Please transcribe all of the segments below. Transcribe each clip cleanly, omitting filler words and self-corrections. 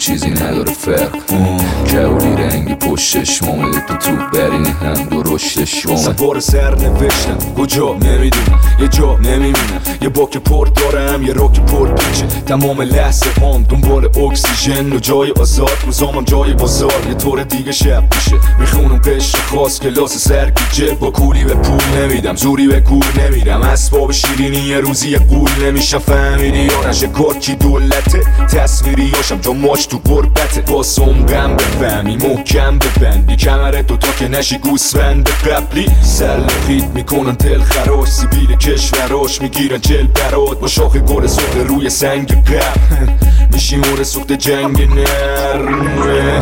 چیزی نداره فرق. کبودی رنگی پشتش اومده تو برین هم درشتش اومد. سوار سر نوشتم کجا نمیدونم، یه جا نمیبینم، یه باک پرت دارم یه راک پر پیچه. تمام لحظه هم دنبال اکسیژن و جای آزاد، روزامم جای بازار. یه طور دیگه شب میشه میخونم قشر خاص کلاس سرگیجه. با کولی به پول نمیدم، زوری به کور نمیرم، اسباب شیرینی یه روزی یه قول نمیشم. فهمیدی یا نشه کارکی دولته، تصویری هاشم جا ماش تو قربته. واسم غم بفهمی محکم ببندی کمرتو تا که نشی گوسفند قبلی. سلخیت میکنن دل خراش، سیبیل کشوراش میگیرن جل برات. با شاخ گل سخت روی سنگ قبل میشی مور سخت جنگ نرمه.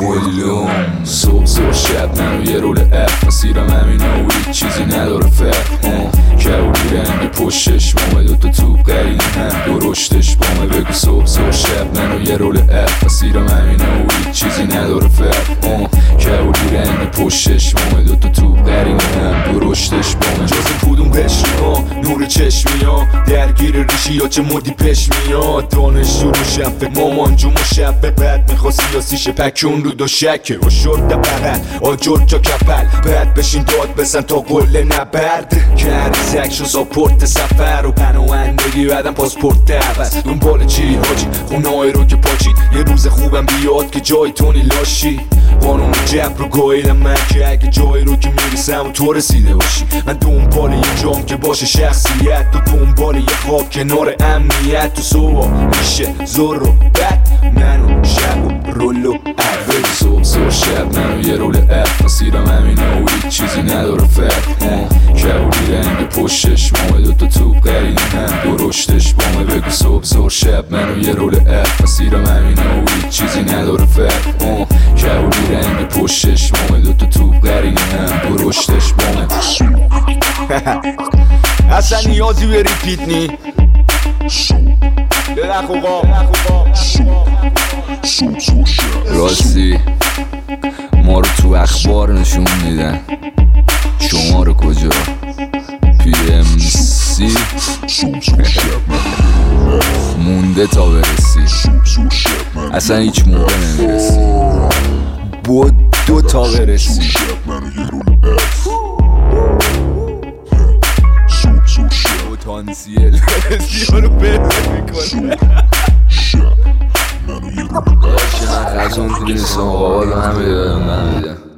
ولوم صبح زور شب منو یه رول اف مسیرم همینا و هیچ چیزی نداره فرق. کبودی رنگ پشتش بامه دوتا توب قرینی هم درشتش بامه. بگو صبح زور شب منو یه رول اف مسیرم همینا و هیچ چیزی نداره فرق. کبودی رنگ پشتش بامه دوتا توب قرینی هم درشتش بامه. جز کدوم قشری ها نور چشمی ها درگیر ریشی ها چه مدی پش میاد. دانش رو شب مامان جو مشبه بعد میخواستی یا سیشه پکون رو دو شکه و شرده بغل آجر جا کپل. بعد بشین داد بزن تا قله نبرد کردی سکشن ساپورت سفر و پناهندگی بعدم پاسپورت عوض. دنبال چی حاجی خونه‌های رو که پاچید، یه روز خوبم بیاد که جای تونی لاشی. قانون جبر رو گاییدم من که اگه جایی رو که میرسم و تو رسیده باشی. من دنبال یه جام که باشه شخصیت، تو دنبال یه خواب کنار امنیت. تو صبح میشه زور و بد منو شب و رول و عوض. صبح زور شب منو یه رول اف مسیرم همینا و هیچ چیزی نداره فرق. کبودی رنگ پشتش بامه دوتا توب قرینی هم درشتش بامه. بگو صبح زور شب منو یه رول اف مسیرم همینا و هیچ چیزی نداره فرق. کبودی رنگ پشتش بامه دوتا توب قرینی هم درشتش بامه. اصلا نیازی به ریپیت نی خوبا. راستی ما رو تو اخبار نشون میدن، شما رو کجا؟ PMC مونده تا برسی، اصلا هیچ موقع نمیرسی. بود دو تا برسی. پتانسیل برسی رو بهتر میکنه. من خزون تو نیستم آقا رو هم بیدارم